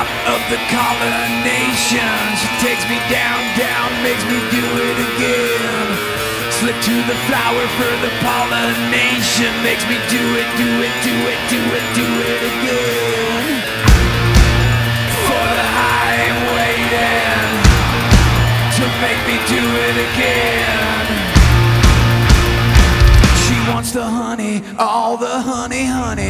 top of the colonation. She takes me down, down, makes me do it again. Slip to the flower for the pollination. Makes me do it, do it, do it, do it, do it again. For the high I'm waiting to make me do it again. She wants the honey, all the honey, honey.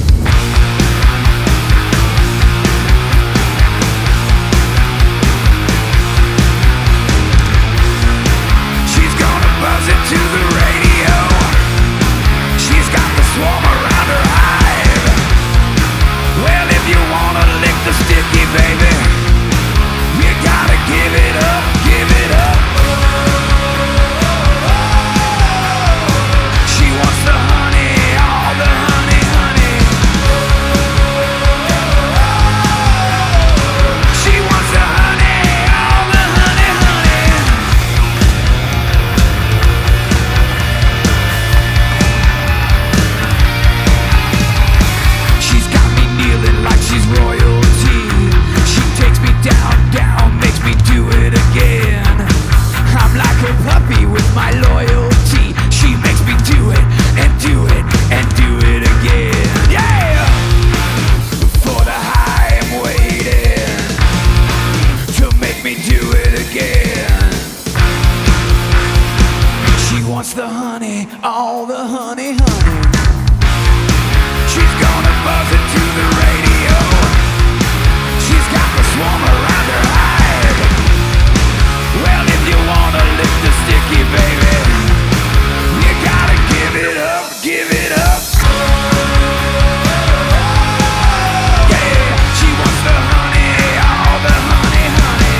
Buzz it to the radio. She's got the swarm around her hive. Well, if you wanna lick the sticky, baby, you gotta give it up, give it up. She wants the honey, all the honey, honey. She wants the honey, all the honey, honey. Like she's royalty. She takes me down, down, makes me do it again. I'm like a puppy with my loyalty. She makes me do it, and do it, and do it again. Yeah! For the high I'm waiting to make me do it again. She wants the honey, all the honey, honey. She's gonna buzz it to the radio. She's got the swarm around her hive. Well, if you wanna lick the sticky, baby, you gotta give it up, give it up. Yeah, she wants the honey, all the honey, honey.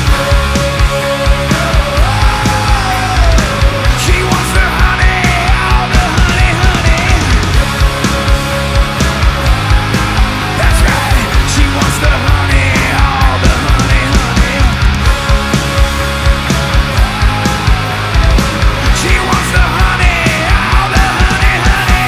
She wants the honey, all the honey, honey. That's right, she wants the honey, all the honey, honey. She wants the honey, all the honey, honey.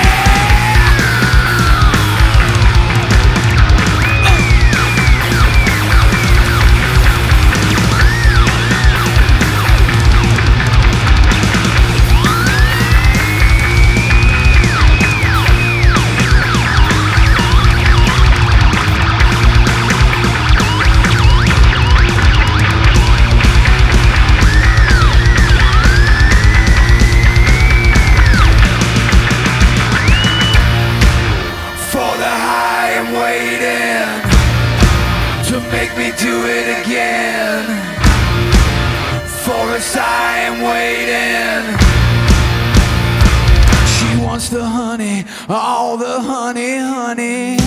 For the high I'm waiting to make me do it again. For a sigh I'm waiting. She wants the honey, all the honey, honey.